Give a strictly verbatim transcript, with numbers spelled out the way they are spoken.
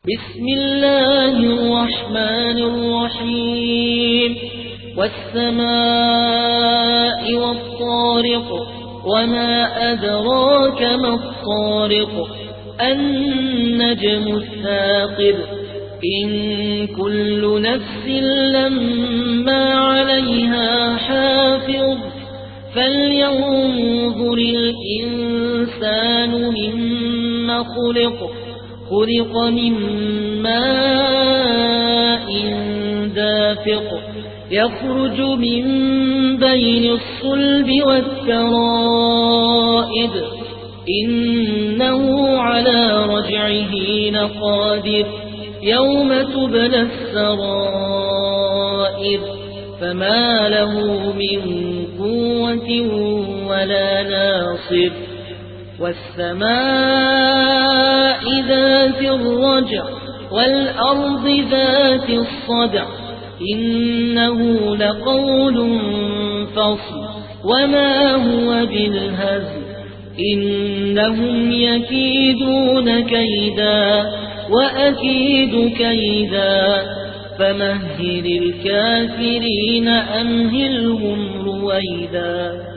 بسم الله الرحمن الرحيم والسماء والطارق وما أدراك ما الطارق النجم الثاقب إن كل نفس لما عليها حافظ فلينظر الإنسان مما خلق خلق من ماء دافق يخرج من بين الصلب والترائب إنه على رجعه لقادر يوم تبلى السرائر فما له من قوة ولا ناصر والسماء ذات الرجع والأرض ذات الصدع إنه لقول فصل وما هو بالهزل إنهم يكيدون كيدا وأكيد كيدا فمهل الكافرين أمهلهم رويدا.